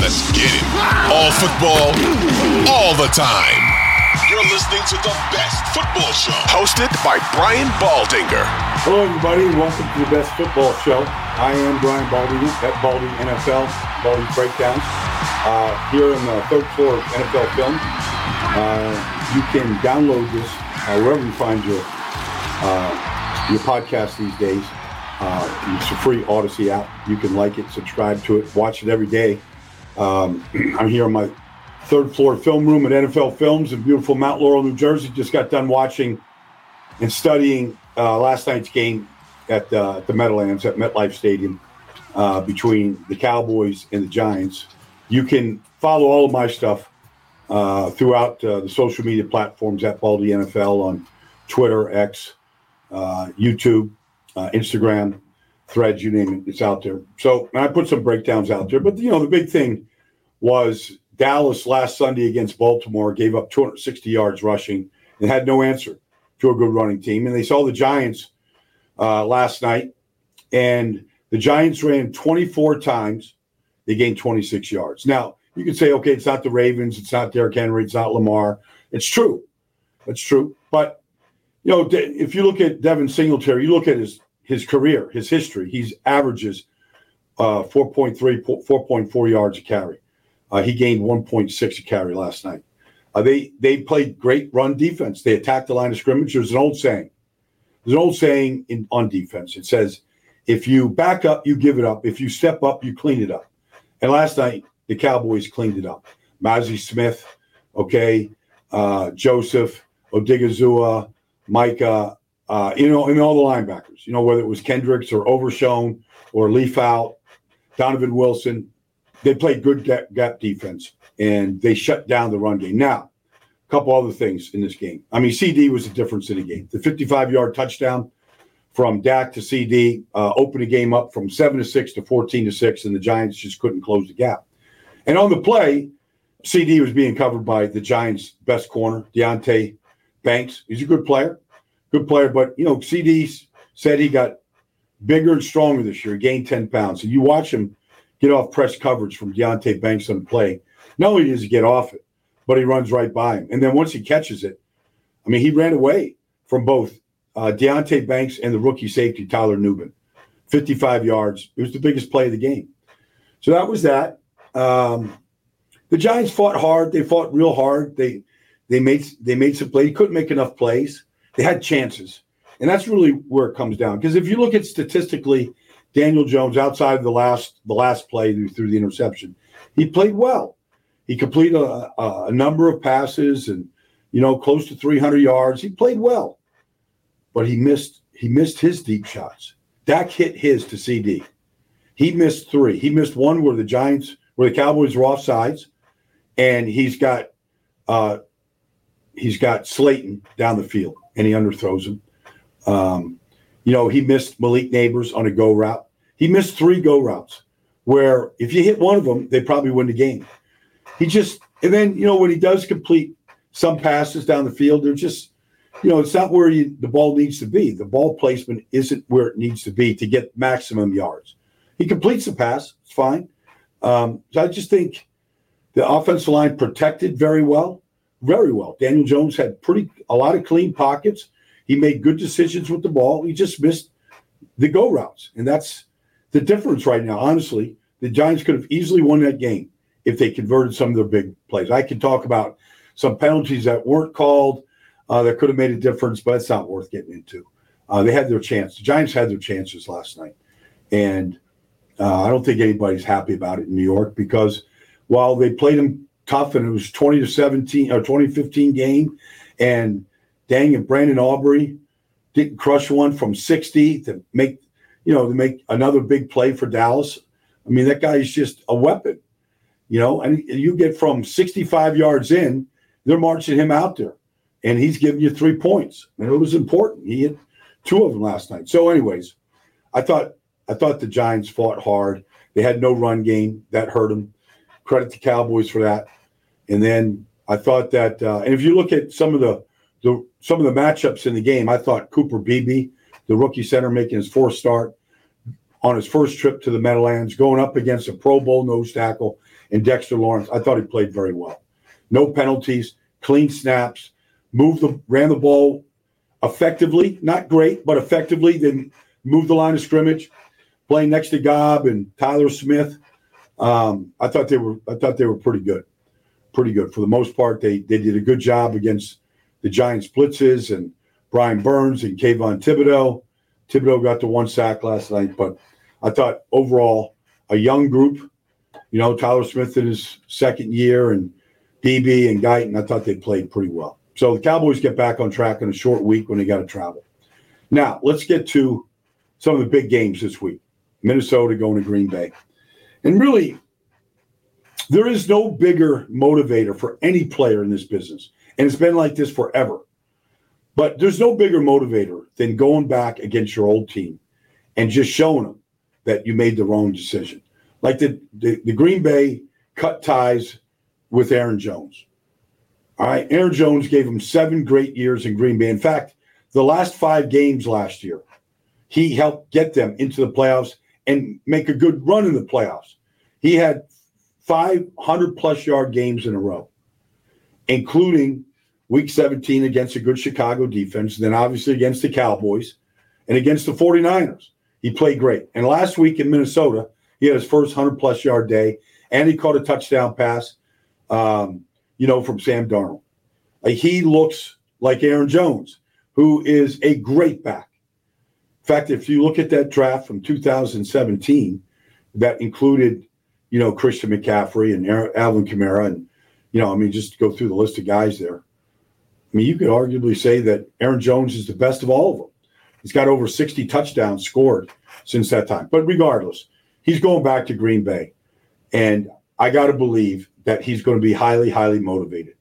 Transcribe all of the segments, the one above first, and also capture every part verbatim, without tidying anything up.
Let's get it. All football, all the time. You're listening to the best football show. Hosted by Brian Baldinger. Hello, everybody. Welcome to the best football show. I am Brian Baldinger at Baldy N F L, Baldy Breakdowns, uh, here on the third floor of N F L Film. Uh, you can download this uh, wherever you find your uh, your podcast these days. Uh, it's a free Odyssey app. You can like it, subscribe to it, watch it every day. Um, I'm here in my third floor film room at N F L Films in beautiful Mount Laurel, New Jersey. Just got done watching and studying uh, last night's game at uh, the Meadowlands at MetLife Stadium uh, between the Cowboys and the Giants. You can follow all of my stuff uh, throughout uh, the social media platforms at Baldy N F L on Twitter, X, uh, YouTube. Uh, Instagram, Threads, you name it, it's out there. So and I put some breakdowns out there. But, you know, the big thing was Dallas last Sunday against Baltimore gave up two hundred sixty yards rushing and had no answer to a good running team. And they saw the Giants uh, last night, and the Giants ran twenty-four times. They gained twenty-six yards. Now, you can say, okay, it's not the Ravens, it's not Derrick Henry, it's not Lamar. It's true. It's true. But, you know, if you look at Devin Singletary, you look at his his career, his history, he's averages uh, four point three, four point four yards a carry. Uh, he gained one point six a carry last night. Uh, they they played great run defense. They attacked the line of scrimmage. There's an old saying. There's an old saying in, on defense. It says, if you back up, you give it up. If you step up, you clean it up. And last night, the Cowboys cleaned it up. Mazi Smith, okay, uh, Joseph, Odigizua, Micah, uh, you know, and all the linebackers, you know, whether it was Kendricks or Overshown or Leaf out, Donovan Wilson, they played good gap, gap defense, and they shut down the run game. Now, a couple other things in this game. I mean, C D was the difference in the game. The fifty-five-yard touchdown from Dak to C D uh, opened the game up from seven to six to fourteen to six, and the Giants just couldn't close the gap. And on the play, C D was being covered by the Giants' best corner, Deonte Banks. He's a good player, good player. But, you know, C D said he got bigger and stronger this year. He gained ten pounds. And you watch him get off press coverage from Deonte Banks on the play. Not only does he get off it, but he runs right by him. And then once he catches it, I mean, he ran away from both uh, Deonte Banks and the rookie safety, Tyler Nubin. fifty-five yards. It was the biggest play of the game. So that was that. Um, the Giants fought hard. They fought real hard. They They made they made some plays. They couldn't make enough plays. They had chances. And that's really where it comes down. Because if you look at statistically, Daniel Jones, outside of the last the last play through the interception, he played well. He completed a, a, a number of passes and, you know, close to three hundred yards. He played well. But he missed he missed his deep shots. Dak hit his to C D. He missed three. He missed one where the Giants, where the Cowboys were offsides. And he's got uh, He's got Slayton down the field, and he underthrows him. Um, you know, he missed Malik Neighbors on a go route. He missed three go routes where if you hit one of them, they probably win the game. He just – and then, you know, when he does complete some passes down the field, they're just – you know, it's not where you, the ball needs to be. The ball placement isn't where it needs to be to get maximum yards. He completes the pass. It's fine. Um, so I just think the offensive line protected very well. Very well. Daniel Jones had pretty a lot of clean pockets. He made good decisions with the ball. He just missed the go routes. And that's the difference right now. Honestly, the Giants could have easily won that game if they converted some of their big plays. I can talk about some penalties that weren't called uh, that could have made a difference, but it's not worth getting into. Uh, they had their chance. The Giants had their chances last night. And uh, I don't think anybody's happy about it in New York because while they played them tough, and it was twenty to seventeen or twenty fifteen game, and dang it, Brandon Aubrey didn't crush one from sixty to make, you know, to make another big play for Dallas. I mean, that guy is just a weapon, you know. And you get from sixty-five yards in, they're marching him out there, and he's giving you three points, and it was important. He hit two of them last night. So, anyways, I thought I thought the Giants fought hard. They had no run game that hurt them. Credit to Cowboys for that. And then I thought that, uh, and if you look at some of the, the some of the matchups in the game, I thought Cooper Beebe, the rookie center, making his fourth start on his first trip to the Meadowlands, going up against a Pro Bowl nose tackle and Dexter Lawrence, I thought he played very well. No penalties, clean snaps, moved the ran the ball effectively, not great, but effectively. Then moved the line of scrimmage, playing next to Gobb and Tyler Smith. Um, I thought they were I thought they were pretty good, pretty good for the most part. They they did a good job against the Giants blitzes and Brian Burns and Kayvon Thibodeau. Thibodeau got the one sack last night, but I thought overall a young group. You know, Tyler Smith in his second year and B B and Guyton, I thought they played pretty well. So the Cowboys get back on track in a short week when they got to travel. Now, let's get to some of the big games this week. Minnesota going to Green Bay. And really, there is no bigger motivator for any player in this business. And it's been like this forever. But there's no bigger motivator than going back against your old team and just showing them that you made the wrong decision. Like the, the, the Green Bay cut ties with Aaron Jones. All right, Aaron Jones gave him seven great years in Green Bay. In fact, the last five games last year, he helped get them into the playoffs and make a good run in the playoffs. He had five hundred plus yard games in a row, including week seventeen against a good Chicago defense, and then obviously against the Cowboys and against the 49ers. He played great. And last week in Minnesota, he had his first one hundred plus yard day, and he caught a touchdown pass, um, you know, from Sam Darnold. Like, he looks like Aaron Jones, who is a great back. In fact, if you look at that draft from two thousand seventeen, that included, you know, Christian McCaffrey and Alvin Kamara, and, you know, I mean, just go through the list of guys there. I mean, you could arguably say that Aaron Jones is the best of all of them. He's got over sixty touchdowns scored since that time. But regardless, he's going back to Green Bay. And I got to believe that he's going to be highly, highly motivated.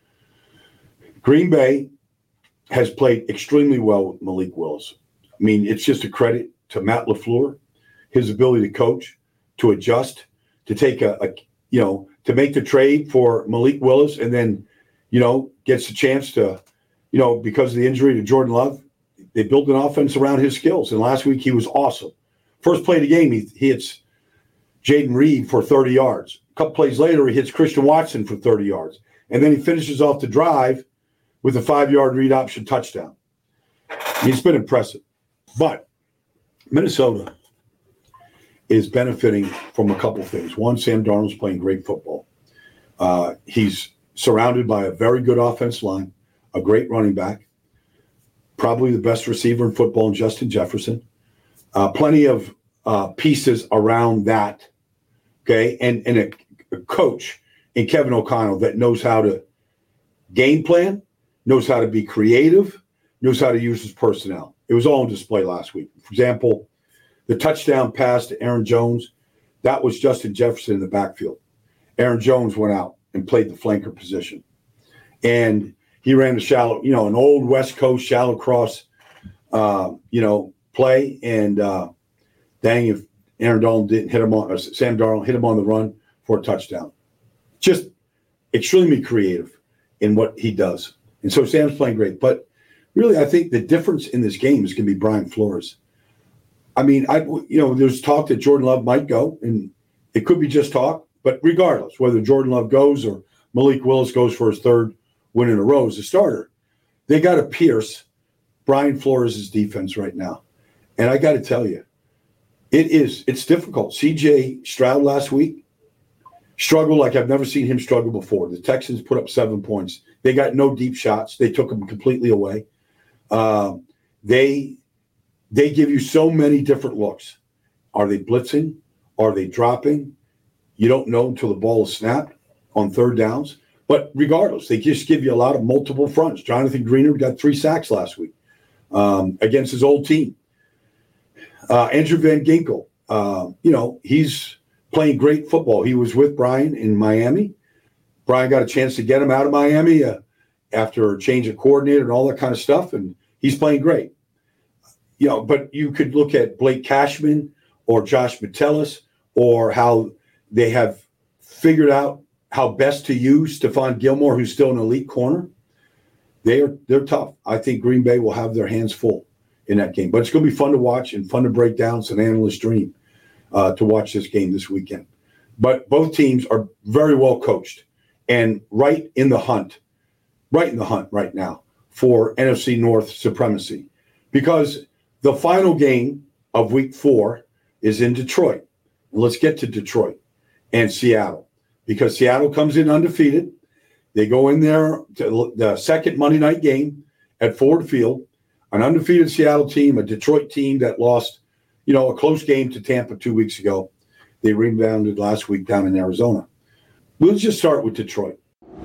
Green Bay has played extremely well with Malik Willis. I mean, it's just a credit to Matt LaFleur, his ability to coach, to adjust, to take a, a you know, to make the trade for Malik Willis, and then, you know, gets a chance to, you know, because of the injury to Jordan Love, they built an offense around his skills. And last week he was awesome. First play of the game, he, he hits Jaden Reed for thirty yards. A couple plays later, he hits Christian Watson for thirty yards. And then he finishes off the drive with a five-yard read option touchdown. He's been impressive. But Minnesota is benefiting from a couple things. One, Sam Darnold's playing great football. Uh, he's surrounded by a very good offensive line, a great running back, probably the best receiver in football in Justin Jefferson. Uh, plenty of uh, pieces around that, okay, and, and a, a coach in Kevin O'Connell that knows how to game plan, knows how to be creative, knows how to use his personnel. It was all on display last week. For example, the touchdown pass to Aaron Jones, that was Justin Jefferson in the backfield. Aaron Jones went out and played the flanker position. And he ran a shallow, you know, an old West Coast shallow cross, uh, you know, play. And uh, dang, if Aaron Donald didn't hit him on, or Sam Darnold hit him on the run for a touchdown. Just extremely creative in what he does. And so Sam's playing great. But really, I think the difference in this game is going to be Brian Flores. I mean, I you know, there's talk that Jordan Love might go, and it could be just talk. But regardless, whether Jordan Love goes or Malik Willis goes for his third win in a row as a starter, they got to pierce Brian Flores' defense right now. And I got to tell you, it is, it's difficult. C J Stroud last week struggled like I've never seen him struggle before. The Texans put up seven points. They got no deep shots. They took them completely away. Uh, they they give you so many different looks. Are they blitzing? Are they dropping? You don't know until the ball is snapped on third downs. But regardless, they just give you a lot of multiple fronts. Jonathan Greenard got three sacks last week um, against his old team. Uh, Andrew Van Ginkel, uh, you know, he's playing great football. He was with Brian in Miami. Brian got a chance to get him out of Miami uh, after a change of coordinator and all that kind of stuff, and he's playing great. You know, but you could look at Blake Cashman or Josh Metellus, or how they have figured out how best to use Stephon Gilmore, who's still an elite corner. They are they're tough. I think Green Bay will have their hands full in that game. But it's going to be fun to watch and fun to break down. It's an analyst's dream uh, to watch this game this weekend. But both teams are very well coached and right in the hunt, right in the hunt right now for N F C North supremacy. Because the final game of week four is in Detroit. And let's get to Detroit and Seattle. Because Seattle comes in undefeated. They go in there to the second Monday night game at Ford Field. An undefeated Seattle team, a Detroit team that lost, you know, a close game to Tampa two weeks ago. They rebounded last week down in Arizona. We'll just start with Detroit.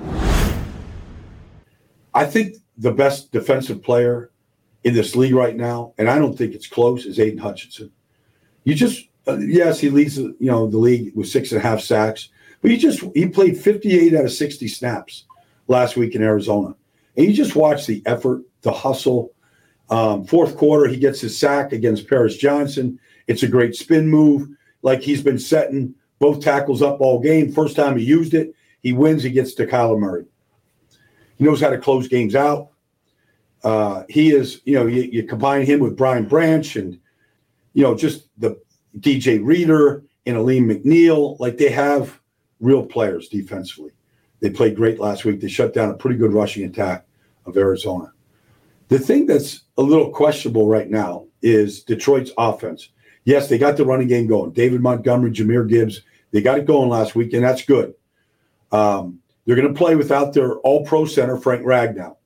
I think the best defensive player in this league right now, and I don't think it's close, is Aiden Hutchinson. You just, uh, yes, he leads, you know, the league with six and a half sacks, but he just, he played fifty-eight out of sixty snaps last week in Arizona. And you just watch the effort, the hustle. Um, fourth quarter, he gets his sack against Paris Johnson. It's a great spin move. Like he's been setting both tackles up all game. First time he used it, he wins. He gets to Kyler Murray. He knows how to close games out. Uh, he is, you know, you, you combine him with Brian Branch and, you know, just the D J Reader and Aleem McNeil. Like they have real players defensively. They played great last week. They shut down a pretty good rushing attack of Arizona. The thing that's a little questionable right now is Detroit's offense. Yes, they got the running game going. David Montgomery, Jahmyr Gibbs, they got it going last week, and that's good. Um, they're going to play without their all-pro center, Frank Ragnow.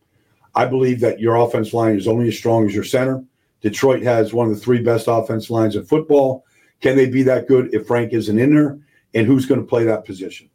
I believe that your offense line is only as strong as your center. Detroit has one of the three best offense lines in football. Can they be that good if Frank isn't in there? And who's going to play that position?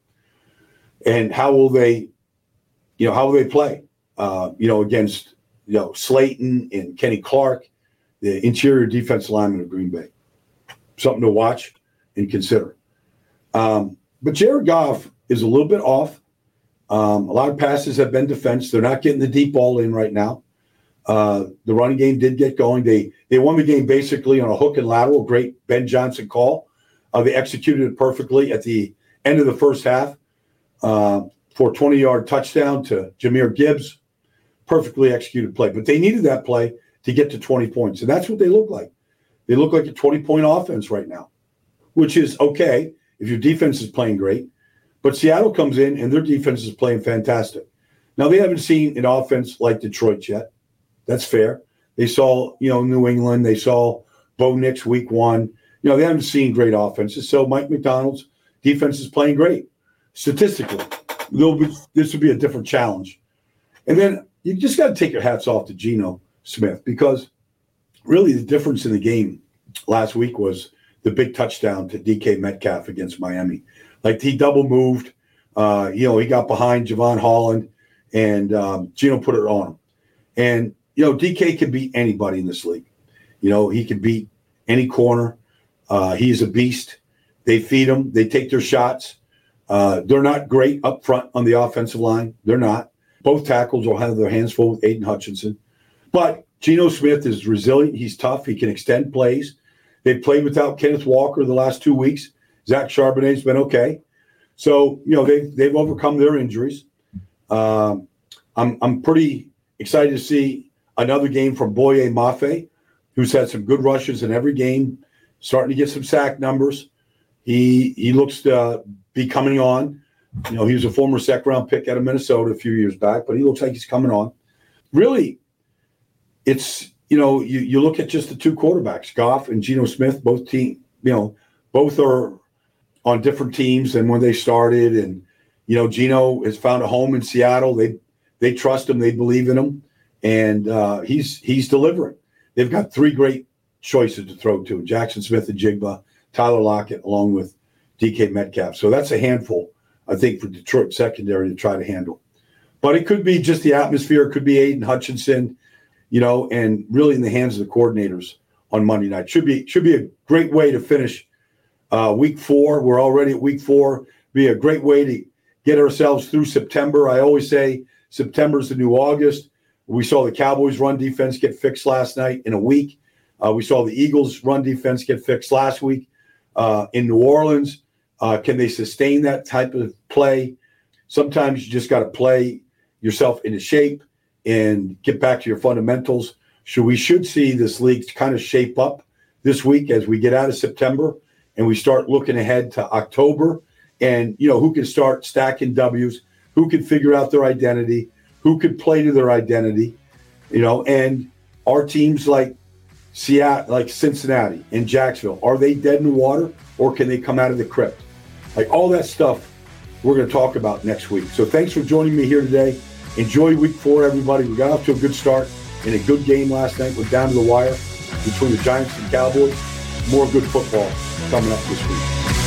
And how will they, you know, how will they play? Uh, you know, against, you know, Slayton and Kenny Clark, the interior defensive lineman of Green Bay. Something to watch and consider. Um, but Jared Goff is a little bit off. Um, a lot of passes have been defensed. They're not getting the deep ball in right now. Uh, the running game did get going. They they won the game basically on a hook and lateral, great Ben Johnson call. Uh, they executed it perfectly at the end of the first half uh, for a twenty-yard touchdown to Jahmyr Gibbs. Perfectly executed play. But they needed that play to get to twenty points. And that's what they look like. They look like a twenty-point offense right now, which is okay if your defense is playing great. But Seattle comes in, and their defense is playing fantastic. Now, they haven't seen an offense like Detroit yet. That's fair. They saw, you know, New England. They saw Bo Nix week one. You know, they haven't seen great offenses. So Mike McDonald's defense is playing great. Statistically, be, this would be a different challenge. And then you just got to take your hats off to Geno Smith, because really the difference in the game last week was the big touchdown to D K Metcalf against Miami. Like he double moved, uh, you know, he got behind Javon Holland, and um, Geno put it on him. And, you know, D K can beat anybody in this league. You know, he can beat any corner. Uh, he's a beast. They feed him. They take their shots. Uh, they're not great up front on the offensive line. They're not. Both tackles will have their hands full with Aiden Hutchinson. But Geno Smith is resilient. He's tough. He can extend plays. They've played without Kenneth Walker the last two weeks. Zach Charbonnet's been okay. So, you know, they've, they've overcome their injuries. Um, I'm I'm pretty excited to see another game from Boye Mafe, who's had some good rushes in every game, starting to get some sack numbers. He he looks to be coming on. You know, he was a former second-round pick out of Minnesota a few years back, but he looks like he's coming on. Really, it's, you know, you, you look at just the two quarterbacks, Goff and Geno Smith, both team, you know, both are on different teams than when they started. And, you know, Geno has found a home in Seattle. They they trust him. They believe in him. And uh, he's he's delivering. They've got three great choices to throw to, Jackson Smith-Njigba, Tyler Lockett, along with D K Metcalf. So that's a handful, I think, for Detroit secondary to try to handle. But it could be just the atmosphere. It could be Aiden Hutchinson, you know, and really in the hands of the coordinators on Monday night. Should be should be a great way to finish uh, week four. We're already at week four. Be a great way to get ourselves through September. I always say September is the new August. We saw the Cowboys' run defense get fixed last night in a week. Uh, we saw the Eagles' run defense get fixed last week uh, in New Orleans. Uh, can they sustain that type of play? Sometimes you just got to play yourself into shape and get back to your fundamentals. So we should see this league kind of shape up this week as we get out of September and we start looking ahead to October, and, you know, who can start stacking W's, who can figure out their identity, who could play to their identity, you know, and our teams like Seattle, like Cincinnati and Jacksonville, are they dead in the water, or can they come out of the crypt? Like, all that stuff we're going to talk about next week. So thanks for joining me here today. Enjoy week four, everybody. We got off to a good start and a good game last night. We're down to the wire between the Giants and Cowboys. More good football coming up this week.